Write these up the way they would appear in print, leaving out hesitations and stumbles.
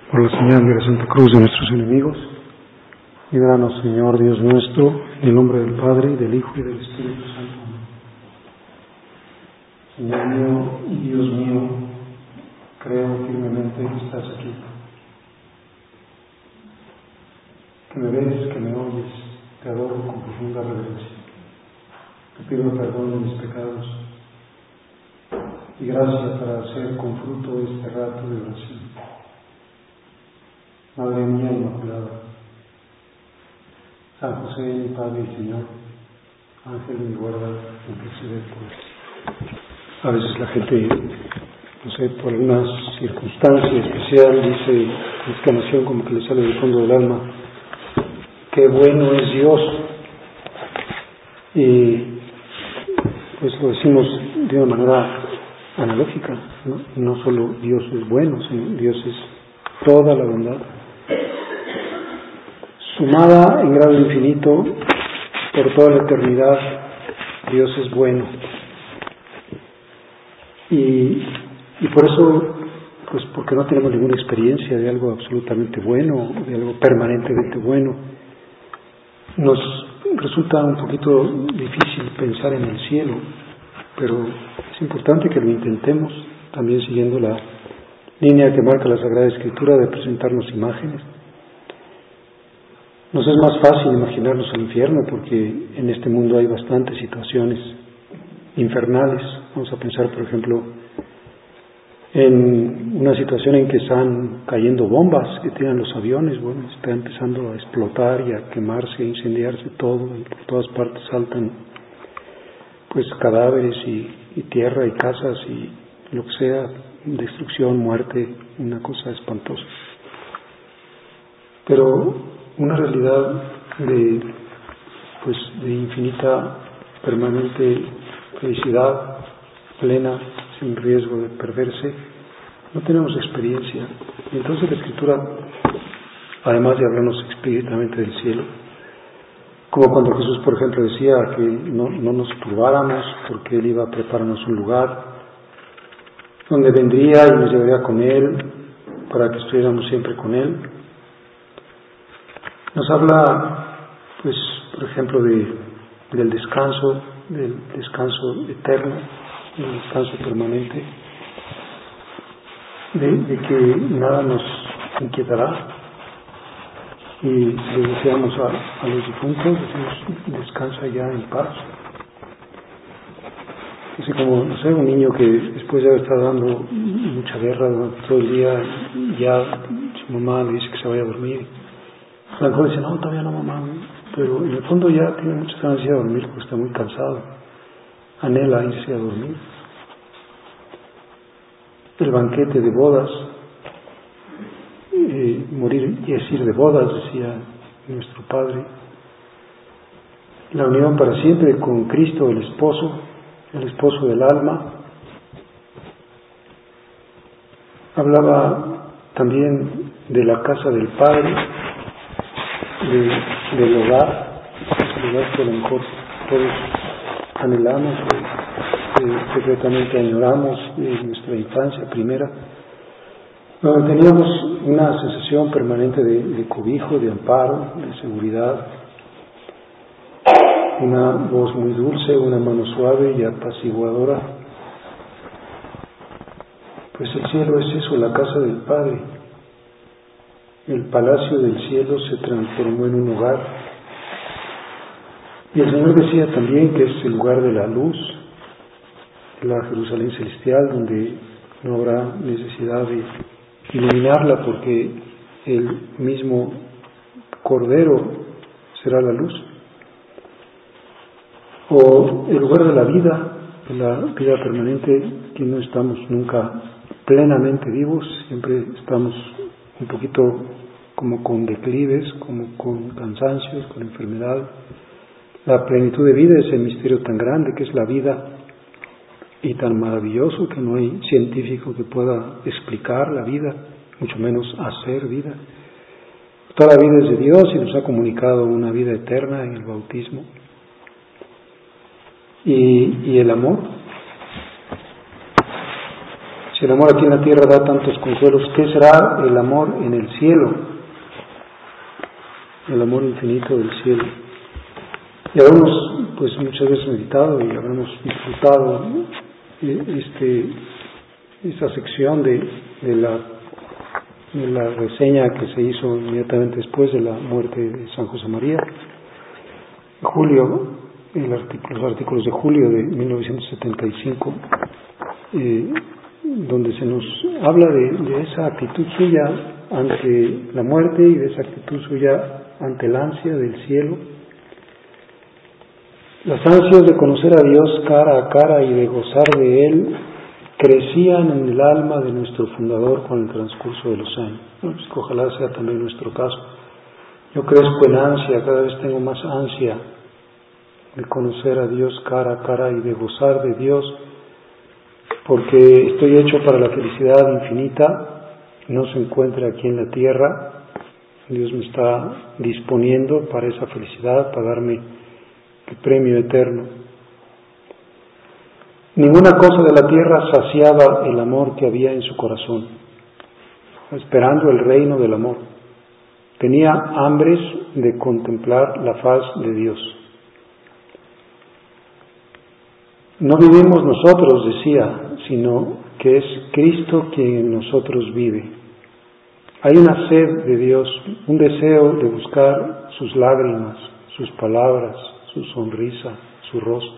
Por la señal de la Santa Cruz de nuestros enemigos, líbranos, Señor Dios nuestro, en el nombre del Padre, y del Hijo, y del Espíritu Santo. Señor mío y Dios mío, creo firmemente que estás aquí, que me ves, que me oyes, te adoro con profunda reverencia. Te pido perdón de mis pecados y gracia para hacer con fruto este rato de oración. Madre mía Inmaculada, San José, mi Padre y Señor, Ángel de mi guarda, intercede por mí. A veces la gente, no sé, por alguna circunstancia especial, dice con exclamación como que le sale del fondo del alma: ¡qué bueno es Dios! Y pues lo decimos de una manera analógica, ¿no? No solo Dios es bueno, sino Dios es toda la bondad. Sumada en grado infinito por toda la eternidad, Dios es bueno. Y por eso, pues porque no tenemos ninguna experiencia de algo absolutamente bueno, de algo permanentemente bueno, nos resulta un poquito difícil pensar en el cielo, pero es importante que lo intentemos, también siguiendo la línea que marca la Sagrada Escritura de presentarnos imágenes. Nos es más fácil imaginarnos el infierno porque en este mundo hay bastantes situaciones infernales. Vamos a pensar, por ejemplo, en una situación en que están cayendo bombas que tiran los aviones. Bueno, está empezando a explotar y a quemarse, a incendiarse todo, y por todas partes saltan pues cadáveres y tierra y casas y lo que sea, destrucción, muerte, una cosa espantosa. Pero una realidad de infinita, permanente felicidad, plena, sin riesgo de perderse, no tenemos experiencia. Y entonces la Escritura, además de hablarnos explícitamente del cielo, como cuando Jesús, por ejemplo, decía que no nos turbáramos porque Él iba a prepararnos un lugar donde vendría y nos llevaría con Él para que estuviéramos siempre con Él. Nos habla, pues, por ejemplo, del descanso eterno, del descanso permanente, de que nada nos inquietará. Y le decíamos a los difuntos, decimos: descansa ya en paz. Así como, no sé, un niño que después de haber estado dando mucha guerra durante todo el día, ya su mamá le dice que se vaya a dormir. A lo mejor dice: no, todavía no, mamá. Pero en el fondo ya tiene muchas ganas de ir a dormir porque está muy cansado. Anhela irse a dormir. El banquete de bodas, morir y es ir de bodas, decía nuestro Padre. La unión para siempre con Cristo, el esposo del alma. Hablaba también de la casa del Padre, del hogar, el hogar que a lo mejor todos anhelamos, secretamente añoramos de nuestra infancia primera, donde teníamos una sensación permanente de cobijo, de amparo, de seguridad, una voz muy dulce, una mano suave y apaciguadora. Pues el cielo es eso, la casa del Padre. El palacio del cielo se transformó en un hogar. Y el Señor decía también que es el lugar de la luz, la Jerusalén celestial, donde no habrá necesidad de iluminarla porque el mismo Cordero será la luz. O el lugar de la vida permanente, que no estamos nunca plenamente vivos, siempre estamos un poquito como con declives, como con cansancios, con enfermedad. La plenitud de vida es el misterio tan grande que es la vida y tan maravilloso que no hay científico que pueda explicar la vida, mucho menos hacer vida. Toda la vida es de Dios y nos ha comunicado una vida eterna en el bautismo. Y el amor, Si el amor aquí en la tierra da tantos consuelos, ¿qué será el amor en el cielo? El amor infinito del cielo. Y habremos pues muchas veces meditado y habremos disfrutado esta sección de la reseña que se hizo inmediatamente después de la muerte de San José María. Julio, los artículos de julio de 1975, donde se nos habla de esa actitud suya ante la muerte y de esa actitud suya ante el ansia del cielo. Las ansias de conocer a Dios cara a cara y de gozar de Él crecían en el alma de nuestro fundador con el transcurso de los años. Pues ojalá sea también nuestro caso. Yo crezco en ansia, cada vez tengo más ansia de conocer a Dios cara a cara y de gozar de Dios, porque estoy hecho para la felicidad infinita, no se encuentra aquí en la tierra. Dios me está disponiendo para esa felicidad, para darme el premio eterno. Ninguna cosa de la tierra saciaba el amor que había en su corazón, esperando el reino del amor. Tenía hambres de contemplar la faz de Dios. No vivimos nosotros, decía, sino que es Cristo quien en nosotros vive. Hay una sed de Dios, un deseo de buscar sus lágrimas, sus palabras, su sonrisa, su rostro.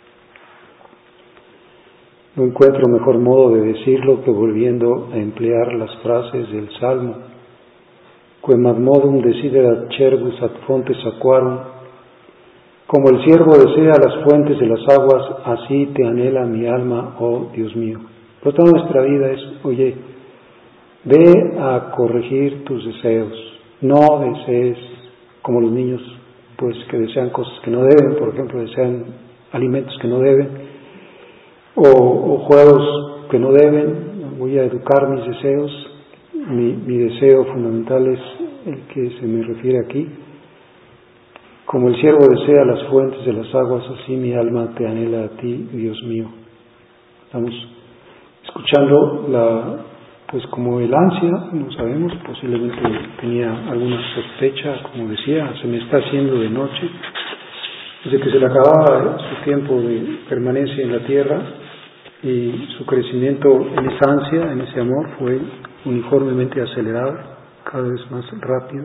No encuentro mejor modo de decirlo que volviendo a emplear las frases del Salmo. Quem ad modum desiderat cervus ad fontes aquarum, como el ciervo desea las fuentes de las aguas, así te anhela mi alma, oh Dios mío. Pero toda nuestra vida es, oye, ve a corregir tus deseos, no desees como los niños, pues que desean cosas que no deben, por ejemplo, desean alimentos que no deben, o juegos que no deben. Voy a educar mis deseos. Mi deseo fundamental es el que se me refiere aquí. Como el ciervo desea las fuentes de las aguas, así mi alma te anhela a ti, Dios mío. Estamos escuchando pues como el ansia, no sabemos, posiblemente tenía alguna sospecha, como decía, se me está haciendo de noche. Desde que se le acababa su tiempo de permanencia en la tierra y su crecimiento en esa ansia, en ese amor, fue uniformemente acelerado, cada vez más rápido.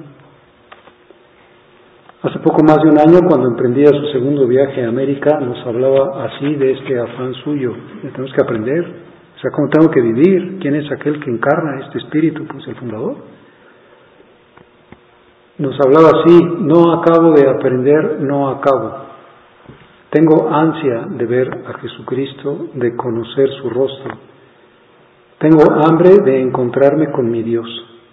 Hace poco más de un año, cuando emprendía su segundo viaje a América, nos hablaba así de este afán suyo. Tenemos que aprender, o sea, ¿cómo tengo que vivir? ¿Quién es aquel que encarna este espíritu? Pues el fundador. Nos hablaba así: no acabo de aprender, no acabo. Tengo ansia de ver a Jesucristo, de conocer su rostro. Tengo hambre de encontrarme con mi Dios.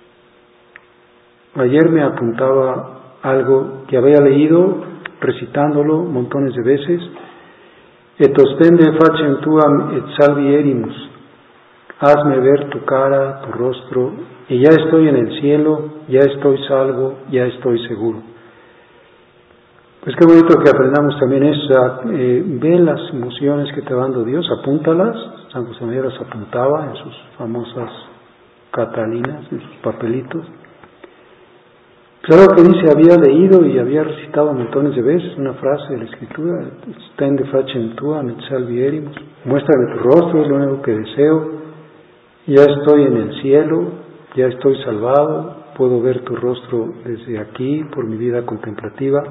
Ayer me apuntaba algo que había leído, recitándolo montones de veces. Et ostende facem tuam et salvi erimus. Hazme ver tu cara, tu rostro, y ya estoy en el cielo, ya estoy salvo, ya estoy seguro. Pues qué bonito que aprendamos también eso. Ve las emociones que te va dando Dios, apúntalas. San José María las apuntaba en sus famosas catalinas, en sus papelitos. Claro que dice, había leído y había recitado montones de veces una frase de la Escritura: Stende facem tuam et salvi erimus. Muéstrame tu rostro, es lo único que deseo. Ya estoy en el cielo, ya estoy salvado, puedo ver tu rostro desde aquí por mi vida contemplativa.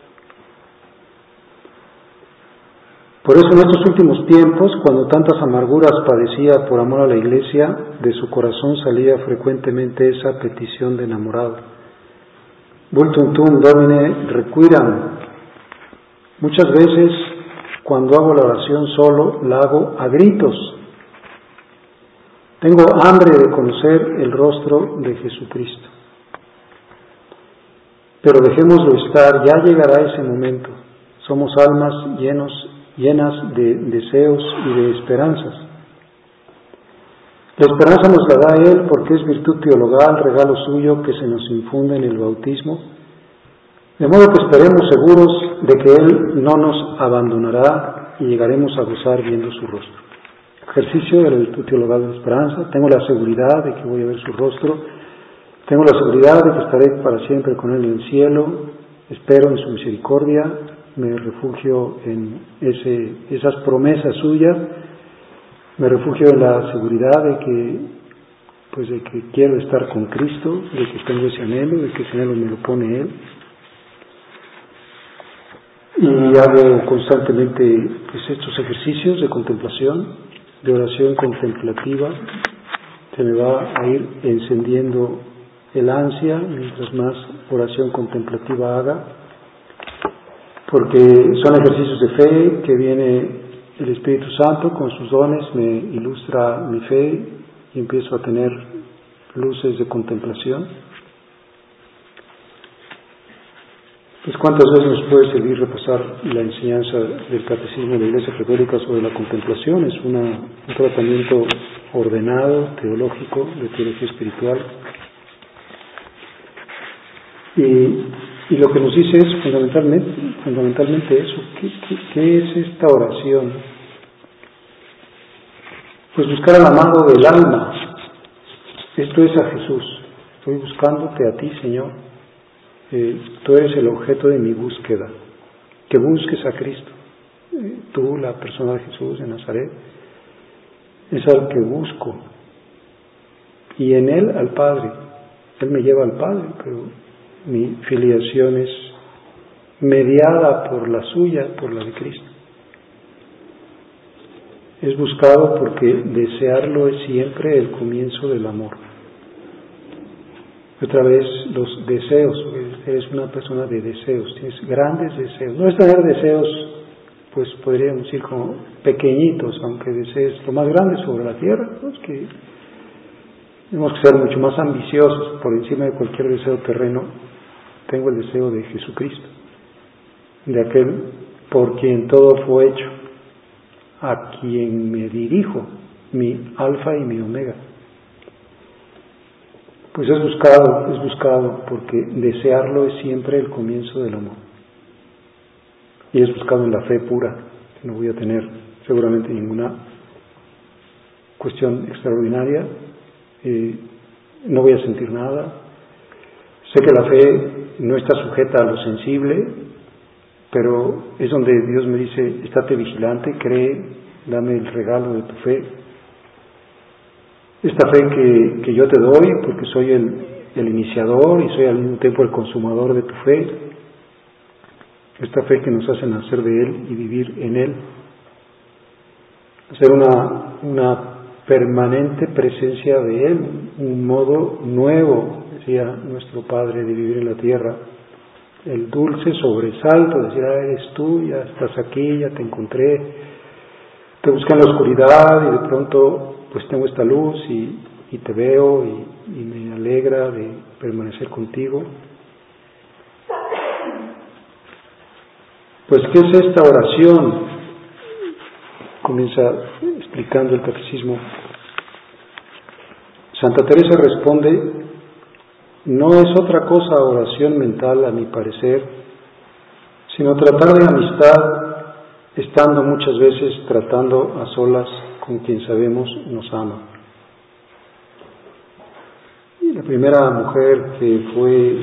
Por eso en estos últimos tiempos, cuando tantas amarguras padecía por amor a la Iglesia, de su corazón salía frecuentemente esa petición de enamorado: Vultum tum Domine requiram. Muchas veces, cuando hago la oración solo, la hago a gritos. Tengo hambre de conocer el rostro de Jesucristo. Pero dejémoslo estar, ya llegará ese momento. Somos almas llenas de deseos y de esperanzas. La esperanza nos la da Él porque es virtud teologal, regalo suyo que se nos infunde en el bautismo, de modo que esperemos seguros de que Él no nos abandonará y llegaremos a gozar viendo su rostro. ejercicio de la virtud teologal de la esperanza. Tengo la seguridad de que voy a ver su rostro. Tengo la seguridad de que estaré para siempre con Él en el cielo. Espero en su misericordia. Me refugio en esas promesas suyas. Me refugio en la seguridad de que quiero estar con Cristo, de que tengo ese anhelo, de que ese anhelo me lo pone Él. Y hago constantemente estos ejercicios de contemplación, de oración contemplativa. Se me va a ir encendiendo el ansia mientras más oración contemplativa haga, porque son ejercicios de fe que viene el Espíritu Santo con sus dones, me ilustra mi fe y empiezo a tener luces de contemplación. Pues ¿cuántas veces nos puede servir repasar la enseñanza del Catecismo de la Iglesia Católica sobre la contemplación? Es un tratamiento ordenado, teológico, de teología espiritual. Y lo que nos dice es fundamentalmente eso. ¿Qué es esta oración? Pues buscar al amado del alma. Esto es a Jesús. Estoy buscándote a ti, Señor. Tú eres el objeto de mi búsqueda. Que busques a Cristo. Tú, la persona de Jesús de Nazaret, es al que busco. Y en Él al Padre. Él me lleva al Padre, pero mi filiación es mediada por la suya, por la de Cristo. Es buscado porque desearlo es siempre el comienzo del amor. Otra vez, los deseos. Eres una persona de deseos, tienes grandes deseos. No es tener deseos, pues podríamos decir como pequeñitos, aunque desees lo más grande sobre la tierra, pues que tenemos que ser mucho más ambiciosos. Por encima de cualquier deseo terreno, tengo el deseo de Jesucristo, de aquel por quien todo fue hecho, a quien me dirijo, mi alfa y mi omega. Pues es buscado porque desearlo es siempre el comienzo del amor. Y es buscado en la fe pura, que no voy a tener seguramente ninguna cuestión extraordinaria, no voy a sentir nada. Sé que la fe no está sujeta a lo sensible, pero es donde Dios me dice, estate vigilante, cree, dame el regalo de tu fe. Esta fe que yo te doy, porque soy el iniciador y soy al mismo tiempo el consumador de tu fe. Esta fe que nos hace nacer de Él y vivir en Él. Hacer una permanente presencia de Él, un modo nuevo, decía nuestro Padre, de vivir en la tierra. El dulce sobresalto, decir, eres tú, ya estás aquí, ya te encontré. Te busqué en la oscuridad y de pronto pues tengo esta luz y te veo y me alegra de permanecer contigo. Pues ¿qué es esta oración? Comienza explicando el Catecismo. Santa Teresa responde, no es otra cosa oración mental a mi parecer, sino tratar de amistad, estando muchas veces tratando a solas con quien sabemos nos ama. Y la primera mujer que fue,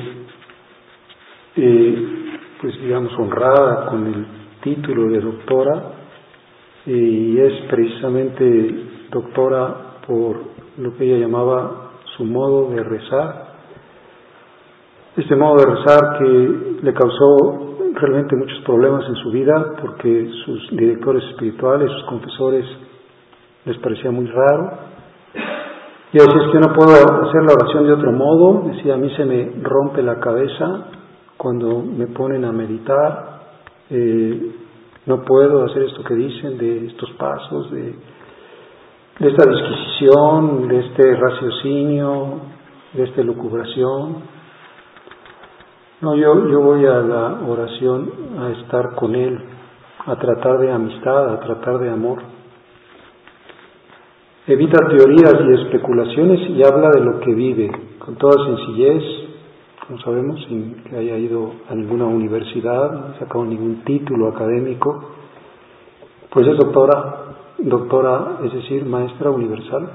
pues digamos, honrada con el título de doctora, y es precisamente doctora por lo que ella llamaba su modo de rezar. Este modo de rezar que le causó realmente muchos problemas en su vida, porque sus directores espirituales, sus confesores, les parecía muy raro. Y así es que no puedo hacer la oración de otro modo. Decía, a mí se me rompe la cabeza cuando me ponen a meditar. No puedo hacer esto que dicen, de estos pasos, de esta disquisición, de este raciocinio, de esta lucubración. No, yo voy a la oración a estar con Él, a tratar de amistad, a tratar de amor. Evita teorías y especulaciones y habla de lo que vive, con toda sencillez, como sabemos, sin que haya ido a ninguna universidad, no ha sacado ningún título académico, pues es doctora doctora, es decir, maestra universal.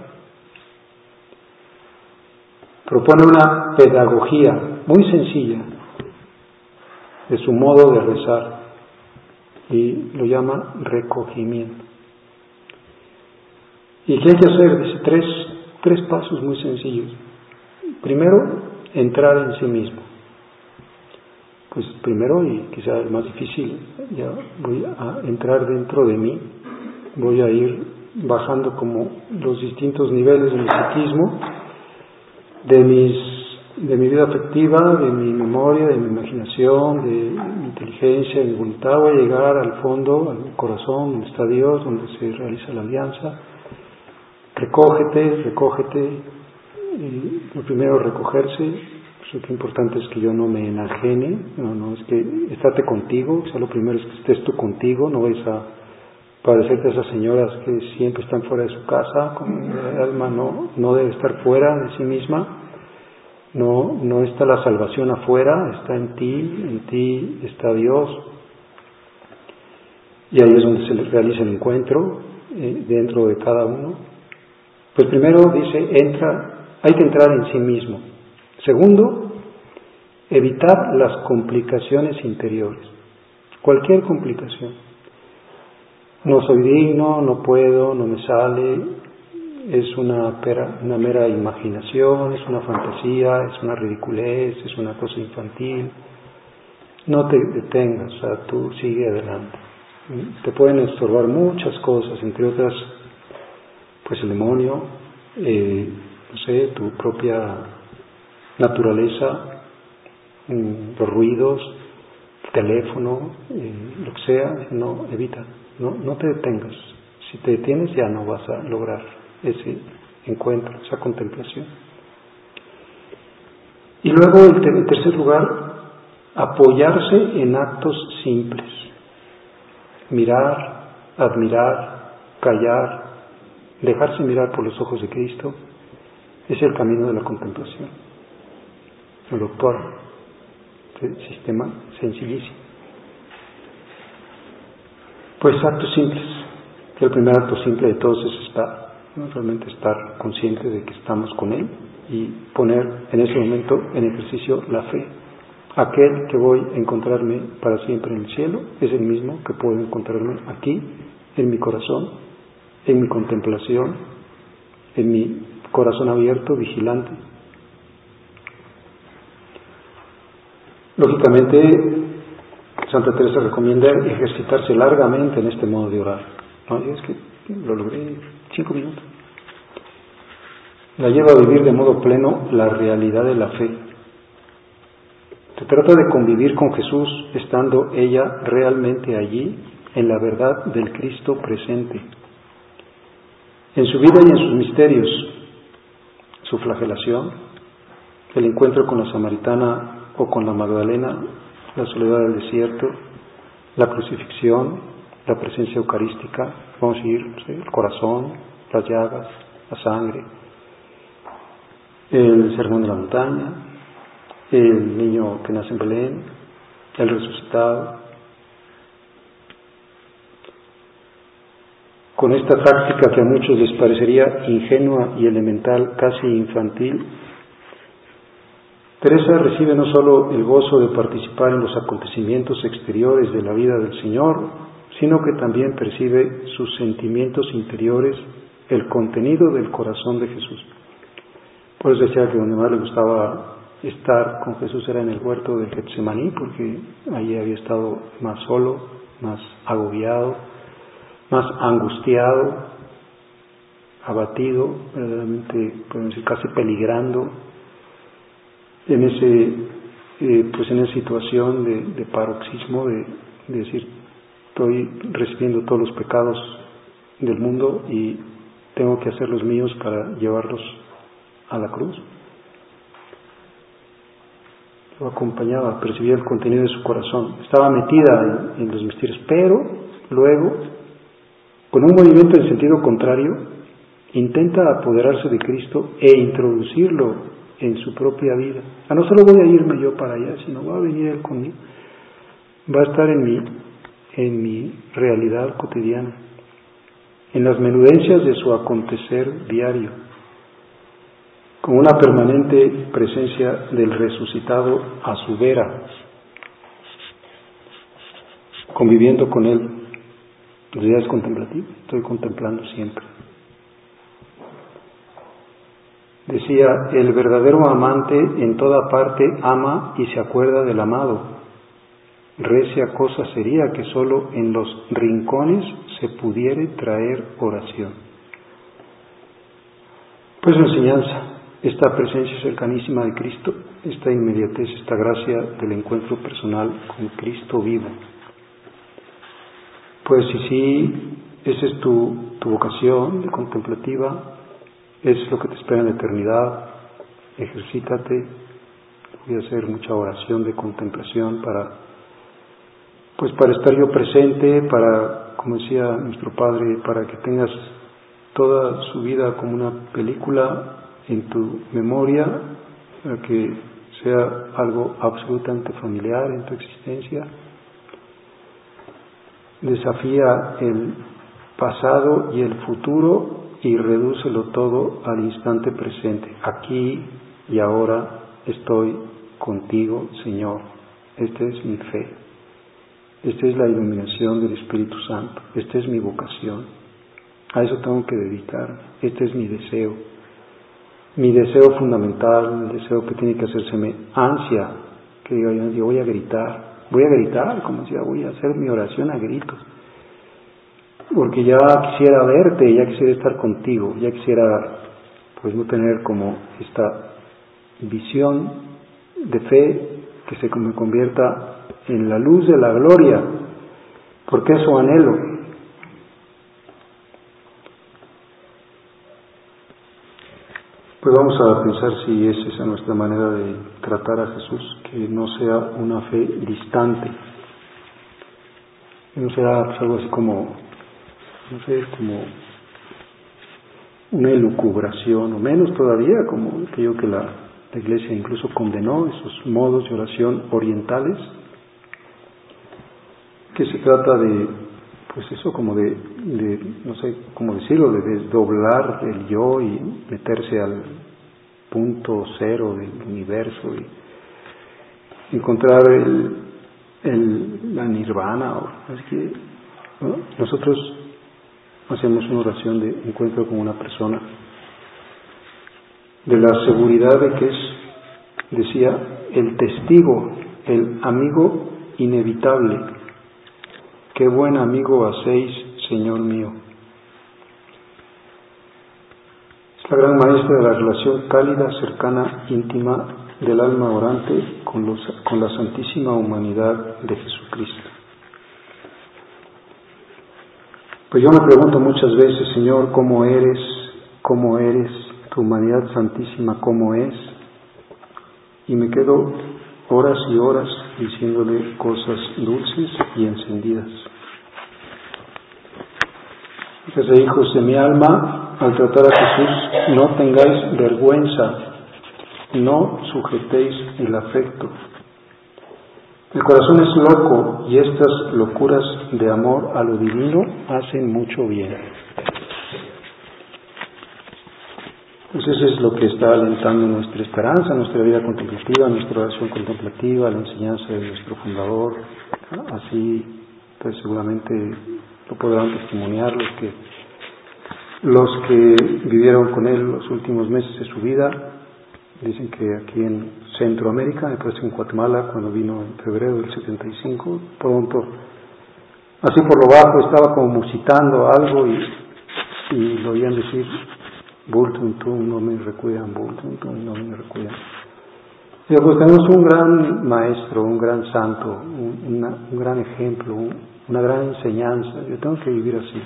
Propone una pedagogía muy sencilla de su modo de rezar y lo llama recogimiento. ¿Y qué hay que hacer? Dice tres pasos muy sencillos. Primero, entrar en sí mismo. Pues primero, y quizá el más difícil, ya voy a entrar dentro de mí, voy a ir bajando como los distintos niveles de mi psiquismo, de mi vida afectiva, de mi memoria, de mi imaginación, de mi inteligencia, de mi voluntad. Voy a llegar al fondo, al corazón, donde está Dios, donde se realiza la alianza. Recógete. Lo primero, recogerse. Lo que importante es que yo no me enajene, no es que estate contigo. O sea, lo primero es que estés tú contigo, no vayas a parecerte a esas señoras que siempre están fuera de su casa, como el alma no debe estar fuera de sí misma, no está la salvación afuera, está en ti está Dios, y ahí es donde se realiza el encuentro dentro de cada uno. Pues primero dice, hay que entrar en sí mismo. Segundo, evitar las complicaciones interiores, cualquier complicación. No soy digno, no puedo, no me sale, es una mera imaginación, es una fantasía, es una ridiculez, es una cosa infantil. No te detengas, o sea, tú sigue adelante. Te pueden estorbar muchas cosas, entre otras, pues el demonio, tu propia naturaleza, los ruidos, el teléfono, lo que sea, no, evita. No te detengas. Si te detienes ya no vas a lograr ese encuentro, esa contemplación. Y luego, en tercer lugar, apoyarse en actos simples. Mirar, admirar, callar, dejarse mirar por los ojos de Cristo, es el camino de la contemplación. El doctor, sistema sencillísimo. Pues actos simples. El primer acto simple de todos es estar, realmente estar consciente de que estamos con Él y poner en ese momento en ejercicio la fe. Aquel que voy a encontrarme para siempre en el cielo es el mismo que puedo encontrarme aquí, en mi corazón, en mi contemplación, en mi corazón abierto, vigilante. Lógicamente, Santa Teresa recomienda ejercitarse largamente en este modo de orar. No, es que lo logré 5 minutos. La lleva a vivir de modo pleno la realidad de la fe. Se trata de convivir con Jesús estando ella realmente allí, en la verdad del Cristo presente. En su vida y en sus misterios, su flagelación, el encuentro con la samaritana o con la Magdalena, la soledad del desierto, la crucifixión, la presencia eucarística, vamos a ir, el corazón, las llagas, la sangre, el sermón de la montaña, el niño que nace en Belén, el resucitado. Con esta práctica que a muchos les parecería ingenua y elemental, casi infantil, Teresa recibe no solo el gozo de participar en los acontecimientos exteriores de la vida del Señor, sino que también percibe sus sentimientos interiores, el contenido del corazón de Jesús. Por eso decía que donde más le gustaba estar con Jesús era en el huerto de Getsemaní, porque allí había estado más solo, más agobiado, más angustiado, abatido, verdaderamente, podemos decir, casi peligrando en esa situación de paroxismo, de decir, estoy recibiendo todos los pecados del mundo y tengo que hacer los míos para llevarlos a la cruz. Lo acompañaba, percibía el contenido de su corazón, estaba metida en los misterios, pero luego, con un movimiento en sentido contrario, intenta apoderarse de Cristo e introducirlo en su propia vida. No solo voy a irme yo para allá, sino va a venir Él conmigo. Va a estar en mi realidad cotidiana. en las menudencias de su acontecer diario, con una permanente presencia del resucitado a su vera, conviviendo con él. Ya es contemplativo, estoy contemplando siempre. Decía, el verdadero amante en toda parte ama y se acuerda del amado. Recia cosa sería que solo en los rincones se pudiere traer oración. Pues enseñanza, esta presencia cercanísima de Cristo, esta inmediatez, esta gracia del encuentro personal con Cristo vivo. Pues si sí, esa es tu vocación de contemplativa, es lo que te espera en la eternidad, ejercítate, voy a hacer mucha oración de contemplación para estar yo presente, para, como decía nuestro Padre, para que tengas toda su vida como una película en tu memoria, para que sea algo absolutamente familiar en tu existencia. Desafía el pasado y el futuro y redúcelo todo al instante presente. Aquí y ahora estoy contigo, Señor. Esta es mi fe. Esta es la iluminación del Espíritu Santo. Esta es mi vocación. A eso tengo que dedicar. Este es mi deseo. Mi deseo fundamental, el deseo que tiene que hacérseme ansia, que diga yo voy a gritar, como decía, voy a hacer mi oración a gritos. Porque ya quisiera verte, ya quisiera estar contigo, ya quisiera no tener como esta visión de fe que se me convierta en la luz de la gloria, porque eso anhelo. Pues vamos a pensar si es esa nuestra manera de tratar a Jesús, que no sea una fe distante, que no sea algo así como una elucubración, o menos todavía, como aquello que la Iglesia incluso condenó, esos modos de oración orientales, que se trata de, como de no sé cómo decirlo, de desdoblar el yo y meterse al punto cero del universo y encontrar la nirvana. Así que, ¿no? Nosotros hacemos una oración de encuentro con una persona, de la seguridad de que es, decía, el testigo, el amigo inevitable. Qué buen amigo hacéis, Señor mío. Es la gran maestra de la relación cálida, cercana, íntima del alma orante con la santísima humanidad de Jesucristo. Pues yo me pregunto muchas veces, Señor, ¿cómo eres? Tu humanidad santísima, ¿cómo es? Y me quedo horas y horas diciéndole cosas dulces y encendidas. Fíjese, hijos de mi alma, al tratar a Jesús, no tengáis vergüenza, no sujetéis el afecto. El corazón es loco y estas locuras de amor a lo divino hacen mucho bien. Entonces eso es lo que está alentando nuestra esperanza, nuestra vida contemplativa, nuestra oración contemplativa, la enseñanza de nuestro fundador. Así, pues seguramente lo podrán testimoniar los que vivieron con él los últimos meses de su vida. Dicen que aquí en Centroamérica, me parece en Guatemala, cuando vino en febrero del 75, pronto, así por lo bajo, estaba como musitando algo y lo oían decir, Bultuntum no me recuerdan, Bultuntum no me recuerdan. Pero pues tenemos un gran maestro, un gran santo, un gran ejemplo, una gran enseñanza. Yo tengo que vivir así.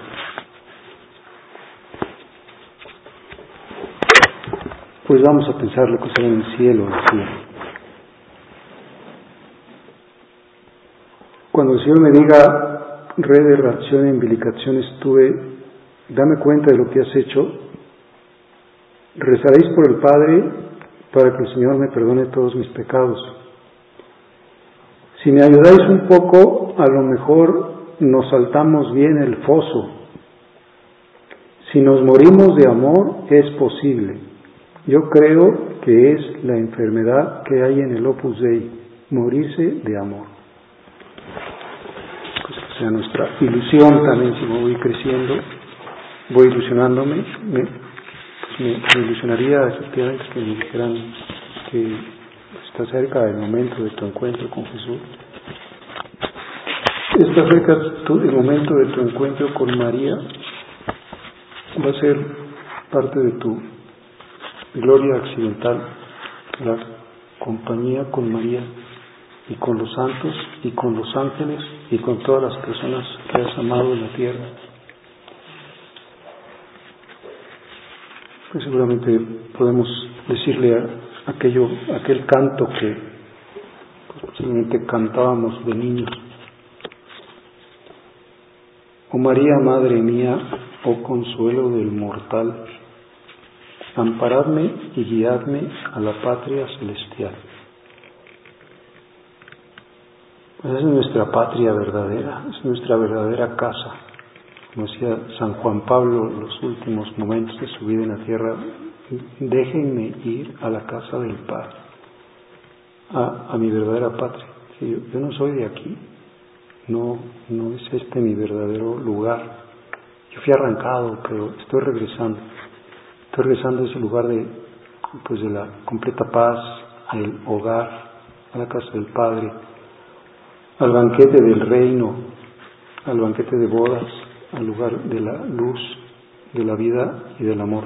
Pues vamos a pensar lo que será en el cielo, así. Cuando el Señor me diga, red de reacción e imbilicaciones tuve, dame cuenta de lo que has hecho, rezaréis por el Padre para que el Señor me perdone todos mis pecados. Si me ayudáis un poco, a lo mejor nos saltamos bien el foso. Si nos morimos de amor, es posible. Yo creo que es la enfermedad que hay en el Opus Dei, morirse de amor. Pues que sea nuestra ilusión también, si me voy creciendo, voy ilusionándome, me ilusionaría efectivamente que me dijeran que está cerca el momento de tu encuentro con Jesús. Está cerca el momento de tu encuentro con María. Va a ser parte de tu gloria accidental, la compañía con María y con los santos y con los ángeles y con todas las personas que has amado en la tierra. Pues seguramente podemos decirle aquel canto que posiblemente cantábamos de niños. Oh María, Madre mía, oh consuelo del mortal, amparadme y guiadme a la patria celestial. Pues es nuestra patria verdadera, es nuestra verdadera casa. Como decía San Juan Pablo en los últimos momentos de su vida en la tierra, déjenme ir a la casa del Padre, a mi verdadera patria. Yo no soy de aquí, no es este mi verdadero lugar. Yo fui arrancado, pero estoy regresando a ese lugar de la completa paz, al hogar, a la casa del Padre, al banquete del reino, al banquete de bodas, al lugar de la luz, de la vida y del amor.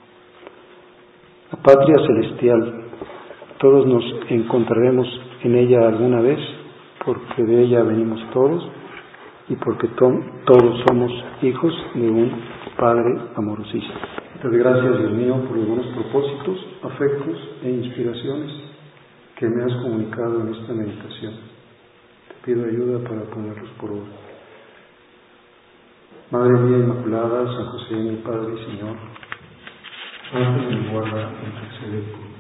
La patria celestial, todos nos encontraremos en ella alguna vez, porque de ella venimos todos y porque todos somos hijos de un Padre amorosísimo. Te doy gracias, Dios mío, por los buenos propósitos, afectos e inspiraciones que me has comunicado en esta meditación. Te pido ayuda para ponerlos por obra. Madre mía Inmaculada, San José, mi Padre y Señor, ángel de mi guarda, intercede por mí.